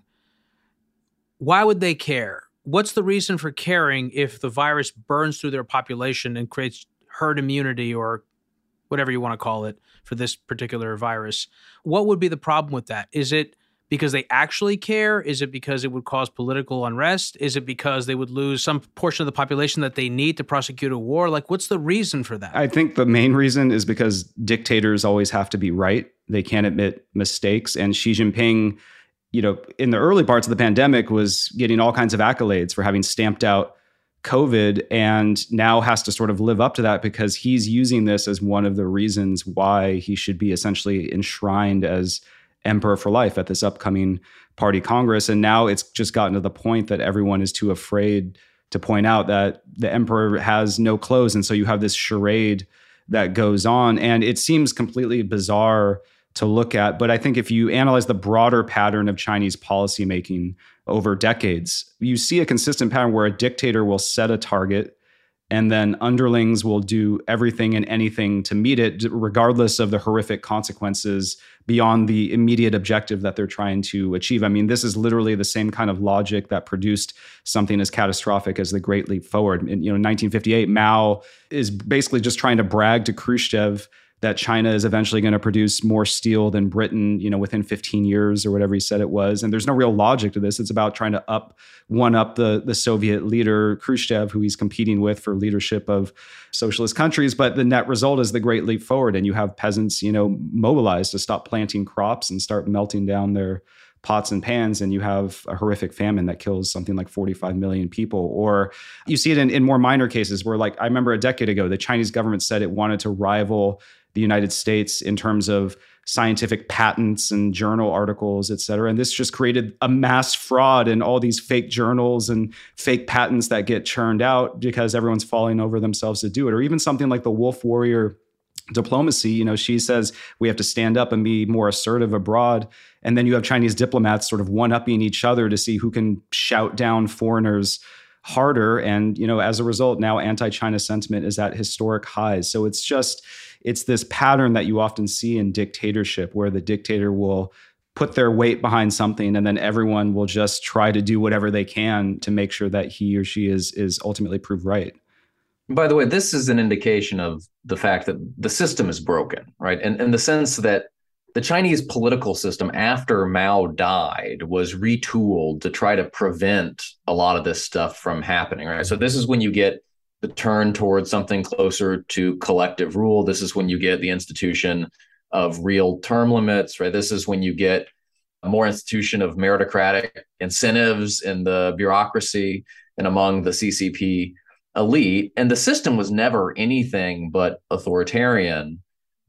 Why would they care? What's the reason for caring if the virus burns through their population and creates herd immunity, or whatever you want to call it, for this particular virus? What would be the problem with that? Is it because they actually care? Is it because it would cause political unrest? Is it because they would lose some portion of the population that they need to prosecute a war? Like, what's the reason for that? I think the main reason is because dictators always have to be right. They can't admit mistakes. And Xi Jinping, you know, in the early parts of the pandemic was getting all kinds of accolades for having stamped out COVID, and now has to sort of live up to that because he's using this as one of the reasons why he should be essentially enshrined as emperor for life at this upcoming party congress. And now it's just gotten to the point that everyone is too afraid to point out that the emperor has no clothes. And so you have this charade that goes on, and it seems completely bizarre to look at. But I think if you analyze the broader pattern of Chinese policymaking over decades, you see a consistent pattern where a dictator will set a target and then underlings will do everything and anything to meet it, regardless of the horrific consequences beyond the immediate objective that they're trying to achieve. I mean, this is literally the same kind of logic that produced something as catastrophic as the Great Leap Forward. In, you know, nineteen fifty-eight, Mao is basically just trying to brag to Khrushchev that China is eventually going to produce more steel than Britain, you know, within fifteen years or whatever he said it was. And there's no real logic to this. It's about trying to up one up the, the Soviet leader, Khrushchev, who he's competing with for leadership of socialist countries. But the net result is the Great Leap Forward. And you have peasants, you know, mobilized to stop planting crops and start melting down their pots and pans, and you have a horrific famine that kills something like forty-five million people. Or you see it in, in more minor cases where, like, I remember a decade ago, the Chinese government said it wanted to rival the United States in terms of scientific patents and journal articles, et cetera. And this just created a mass fraud in all these fake journals and fake patents that get churned out because everyone's falling over themselves to do it. Or even something like the wolf warrior diplomacy. You know, she says we have to stand up and be more assertive abroad. And then you have Chinese diplomats sort of one-upping each other to see who can shout down foreigners harder. And, you know, as a result, now anti-China sentiment is at historic highs. So it's just, it's this pattern that you often see in dictatorship where the dictator will put their weight behind something and then everyone will just try to do whatever they can to make sure that he or she is, is ultimately proved right. By the way, this is an indication of the fact that the system is broken, right? And in the sense that the Chinese political system after Mao died was retooled to try to prevent a lot of this stuff from happening, right? So this is when you get the turn towards something closer to collective rule. This is when you get the institution of real term limits, right? This is when you get a more institution of meritocratic incentives in the bureaucracy and among the C C P elite. And the system was never anything but authoritarian.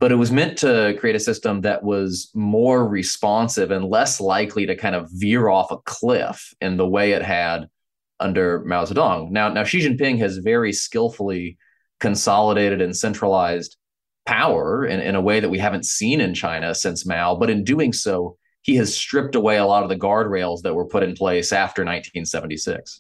but it was meant to create a system that was more responsive and less likely to kind of veer off a cliff in the way it had under Mao Zedong. Now, now Xi Jinping has very skillfully consolidated and centralized power in, in a way that we haven't seen in China since Mao, but in doing so, he has stripped away a lot of the guardrails that were put in place after nineteen seventy-six.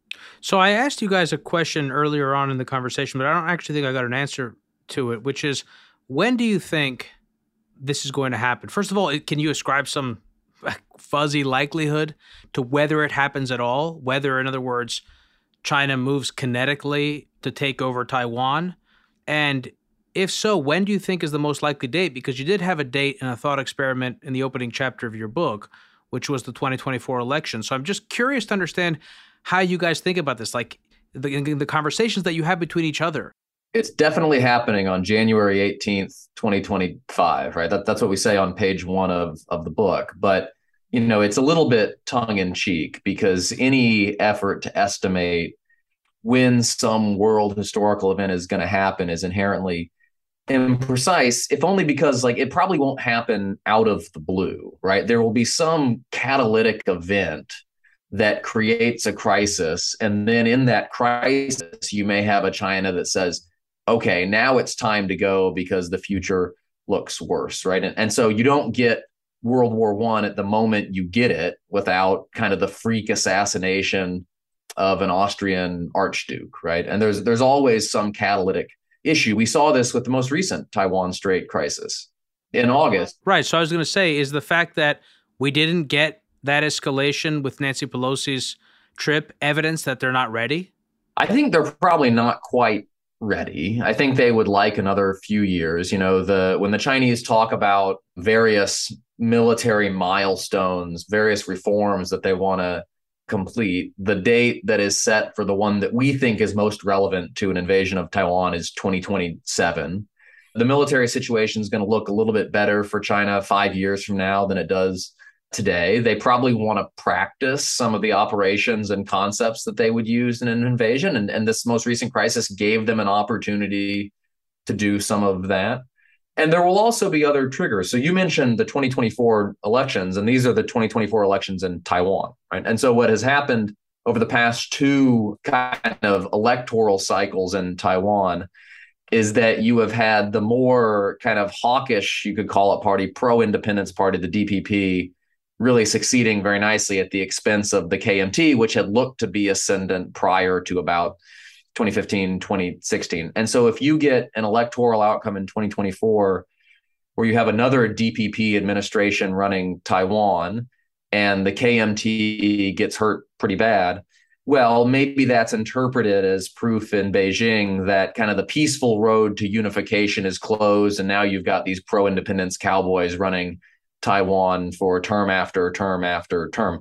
So I asked you guys a question earlier on in the conversation, but I don't actually think I got an answer to it, which is, when do you think this is going to happen? First of all, can you ascribe some fuzzy likelihood to whether it happens at all? Whether, in other words, China moves kinetically to take over Taiwan? And if so, when do you think is the most likely date? Because you did have a date and a thought experiment in the opening chapter of your book, which was the twenty twenty-four election. So I'm just curious to understand how you guys think about this, like the, the conversations that you have between each other. It's definitely happening on January eighteenth, twenty twenty-five, right? That, that's what we say on page one of, of the book. But, you know, it's a little bit tongue in cheek, because any effort to estimate when some world historical event is going to happen is inherently imprecise, if only because like it probably won't happen out of the blue, right? There will be some catalytic event that creates a crisis. And then in that crisis, you may have a China that says, okay, now it's time to go because the future looks worse, right? And, and so you don't get World War One at the moment you get it without kind of the freak assassination of an Austrian archduke, right? And there's there's always some catalytic issue. We saw this with the most recent Taiwan Strait crisis in August. Right. So I was going to say, is the fact that we didn't get that escalation with Nancy Pelosi's trip evidence that they're not ready? I think they're probably not quite ready. I think they would like another few years. You know, the when the Chinese talk about various military milestones, various reforms that they want to complete, the date that is set for the one that we think is most relevant to an invasion of Taiwan is twenty twenty-seven. The military situation is going to look a little bit better for China five years from now than it does today. They probably want to practice some of the operations and concepts that they would use in an invasion. And, and this most recent crisis gave them an opportunity to do some of that. And there will also be other triggers. So you mentioned the twenty twenty-four elections, and these are the twenty twenty-four elections in Taiwan, right? And so what has happened over the past two kind of electoral cycles in Taiwan is that you have had the more kind of hawkish, you could call it, party, pro-independence party, the D P P, really succeeding very nicely at the expense of the K M T, which had looked to be ascendant prior to about twenty fifteen, twenty sixteen. And so if you get an electoral outcome in twenty twenty-four where you have another D P P administration running Taiwan and the K M T gets hurt pretty bad, well, maybe that's interpreted as proof in Beijing that kind of the peaceful road to unification is closed, and now you've got these pro-independence cowboys running Taiwan for term after term after term.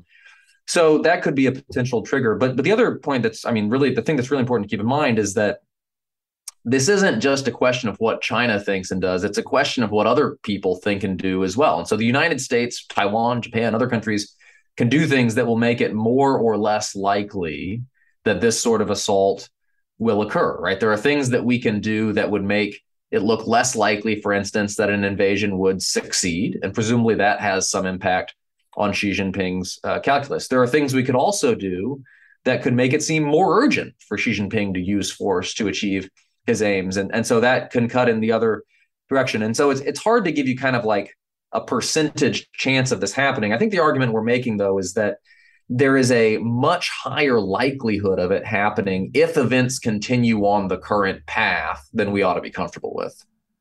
So that could be a potential trigger. But, but the other point that's, I mean, really the thing that's really important to keep in mind is that this isn't just a question of what China thinks and does. It's a question of what other people think and do as well. And so the United States, Taiwan, Japan, other countries can do things that will make it more or less likely that this sort of assault will occur, right? There are things that we can do that would make it look less likely, for instance, that an invasion would succeed. And presumably that has some impact on Xi Jinping's uh, calculus. There are things we could also do that could make it seem more urgent for Xi Jinping to use force to achieve his aims. And, and so that can cut in the other direction. And so it's, it's hard to give you kind of like a percentage chance of this happening. I think the argument we're making, though, is that there is a much higher likelihood of it happening if events continue on the current path than we ought to be comfortable with.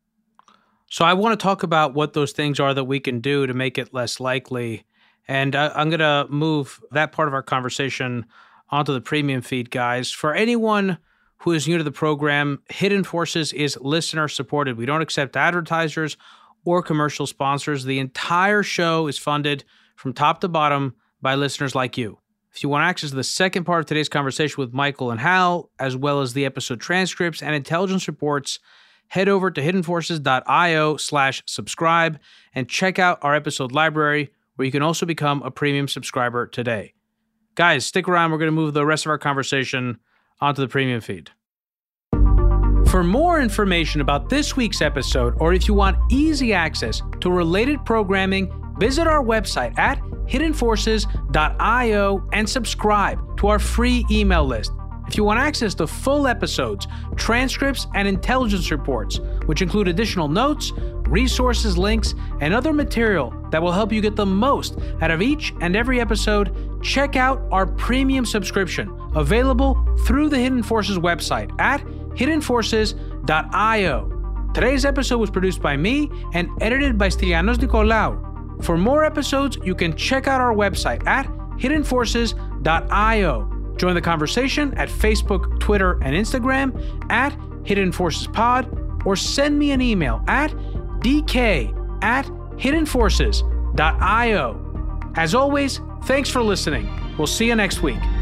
So I want to talk about what those things are that we can do to make it less likely. And I, I'm going to move that part of our conversation onto the premium feed, guys. For anyone who is new to the program, Hidden Forces is listener supported. We don't accept advertisers or commercial sponsors. The entire show is funded from top to bottom by listeners like you. If you want access to the second part of today's conversation with Michael and Hal, as well as the episode transcripts and intelligence reports, head over to hiddenforces.io slash subscribe and check out our episode library, where you can also become a premium subscriber today. Guys, stick around. We're going to move the rest of our conversation onto the premium feed. For more information about this week's episode, or if you want easy access to related programming, visit our website at hidden forces dot io and subscribe to our free email list. If you want access to full episodes, transcripts, and intelligence reports, which include additional notes, resources, links, and other material that will help you get the most out of each and every episode, check out our premium subscription, available through the Hidden Forces website at hidden forces dot io. Today's episode was produced by me and edited by Stylianos Nicolaou. For more episodes, you can check out our website at hidden forces dot io. Join the conversation at Facebook, Twitter, and Instagram at Hidden Forces Pod, or send me an email at dk at hidden forces dot io. As always, thanks for listening. We'll see you next week.